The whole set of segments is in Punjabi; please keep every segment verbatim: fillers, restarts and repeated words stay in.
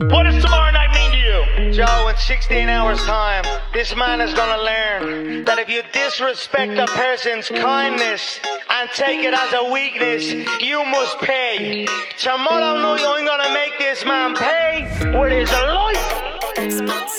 What does tomorrow night mean to you? Joe, in sixteen hours time, this man is gonna learn that if you disrespect a person's kindness and take it as a weakness, you must pay. Tomorrow night I'm gonna make this man pay with his life.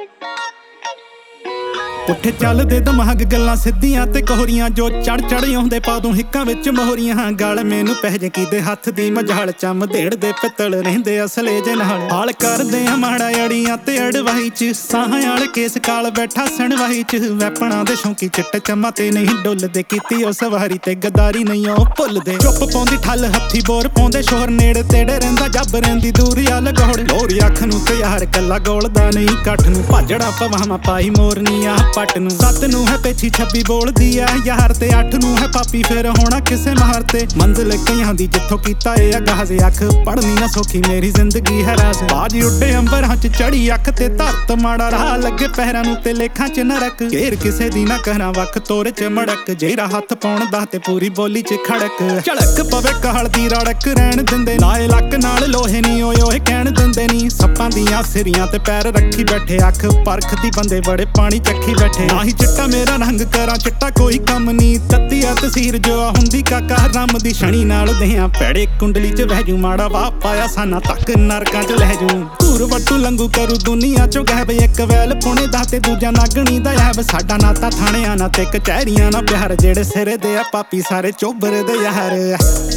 ਉੱਠੇ ਚੱਲਦੇ ਦਿਮਾਗ ਗੱਲਾਂ ਸਿੱਧੀਆਂ ਤੇ ਕੋਹਰੀਆਂ ਜੋ ਚੜ ਚੜ ਆਉਂਦੇ ਪਾ ਦੂੰ ਹਿੱਕਾਂ ਵਿੱਚ ਮੋਹਰੀਆਂ ਗਲ ਮੈਨੂੰ ਪਹਿ ਜੇ ਕੀਦੇ ਹੱਥ ਦੀ ਮਝਾਲ ਚੰਮ ਢੇੜਦੇ ਪਿੱਤਲ ਰਹਿੰਦੇ ਅਸਲੇ ਜੇ ਨਾਲ ਹਾਲ ਕਰਦੇ ਆ ਮਾੜਾ ਅੜੀਆਂ ਤੇ ਅੜਵਾਈ ਚ ਸਾਹਾਂ ਵਾਲੇ ਕੇਸ ਕਾਲ ਬੈਠਾ ਸਣਵਾਈ ਚ ਵੈਪਣਾ ਦੇ ਸ਼ੌਂਕੀ ਚਿੱਟ ਚੰਮਾ ਤੇ ਨਹੀਂ ਡੁੱਲਦੇ ਕੀਤੀ ਉਹ ਸਵਾਰੀ ਤੇ ਗਦਾਰੀ ਨਹੀਂ ਉਹ ਭੁੱਲਦੇ ਚੁੱਪ ਪਾਉਂਦੀ ਠੱਲ ਹੱਥੀ ਬੋਰ ਪਾਉਂਦੇ ਸ਼ੋਰ ਨੇੜੇ ਤੇੜੇ ਰਹਿੰਦਾ ਜੱਬ ਰਹਿੰਦੀ ਦੂਰੀ ਆ ਲਗੌੜ ਲੋਰੀ ਅੱਖ ਨੂੰ ਤੇ ਯਾਰ ਕੱਲਾ ਗੋਲਦਾ ਨਹੀਂ ਕੱਠ ਨੂੰ ਭਾਜੜਾ ਪਵਾਵਾਂ ਪਾਈ ਮੋਰਨੀ ਆ ਪੱਟ ਨੂੰ ਸੱਤ ਨੂੰ ਹੈ ਪੇਛੀ ਛੱਬੀ ਬੋਲਦੀ ਐ ਯਾਰ ਤੇ ਅੱਠ ਨੂੰ ਹੈ ਪਾਪੀ ਫਿਰ ਹੋਣਾ ਕਿਸੇ ਮਾਰ ਤੇ ਮੰਜ਼ਿਲ ਕਈਆਂ ਦੀ ਜਿੱਥੋਂ ਕੀਤਾ ਏ ਅਗਾਜ਼ ਅੱਖ ਪੜਨੀ ਨਾ ਸੌਖੀ ਮੇਰੀ ਜ਼ਿੰਦਗੀ ਹੈ ਰਾਜ਼ ਬਾਜ ਉੱਡੇ ਅੰਬਰਾਂ ਚ ਚੜੀ ਅੱਖ ਤੇ ਧਰਤ ਮਾੜਾ ਰਾਹ ਲੱਗੇ ਪਹਿਰਾਂ ਨੂੰ ਤੇ ਲੇਖਾਂ ਚ ਨਰਕ ਘੇਰ ਕਿਸੇ ਦੀ ਨਾ ਕਰਾਂ ਵੱਖ ਤੋਰ ਚ ਮੜਕ ਜਿਹੜਾ ਹੱਥ ਪਾਉਣ ਦਾ ਤੇ ਪੂਰੀ ਬੋਲੀ ਚ ਖੜਕ ਝੜਕ ਪਵੇ ਕਾਲ ਦੀ ਰੜਕ ਰਹਿਣ ਦਿੰਦੇ ਲਾਏ ਲੱਕ ਨਾਲ ਲੋਹੇ ਨਹੀਂ ਓਏ ਓਏ ਕਹਿਣ ਦਿੰਦੇ ਨਹੀਂ ਸੱਪਾਂ ਦੀਆਂ ਸਿਰੀਆਂ ਤੇ ਪੈਰ ਰੱਖੀ ਬੈਠੇ ਅੱਖ ਪਰਖਦੀ ਬੰਦੇ ਬੜੇ ਪਾਣੀ ਚੱਖੀ ਬੈਠੇ ਆਹੀ ਚਿੱਟਾ ਮੇਰਾ ਰੰਗ ਕਰਾਂ ਚਿੱਟਾ ਕੋਈ ਕੰਮ ਨੀ ਤੱਤੀ ਆ ਤਸੀਰ ਜੋ ਆ ਹੁੰਦੀ ਕਾਕਾ ਰੰਮ ਦੀ ਸ਼ਣੀ ਨਾਲ ਦਿਆਂ ਪੈੜੇ ਕੁੰਡਲੀ ਚ ਵਹਿ ਜੂ ਮਾੜਾ ਵਾ ਪਾਇਆ ਸਾਨਾ ਤੱਕ ਨਰਕਾਂ ਚ ਲਹਿ ਜੂ ਘੂਰ ਵੱਟੂ ਲੰਗੂ ਕਰੂ ਦੁਨੀਆ ਚੋਂ ਗਹਿਬ ਇੱਕ ਵੈਲ ਪੁਣੇ ਦਾ ਤੇ ਦੂਜਾ ਨਾਗਣੀ ਦਾ ਐਬ ਸਾਡਾ ਨਾਤਾ ਥਾਣਿਆਂ ਨਾਲ ਤੇ ਕਚਹਿਰੀਆਂ ਨਾਲ ਪਿਆਰ ਜਿਹੜੇ ਸਿਰੇ ਦੇ ਆ ਪਾਪੀ ਸਾਰੇ ਚੋਬਰ ਦੇ ਯਾਰ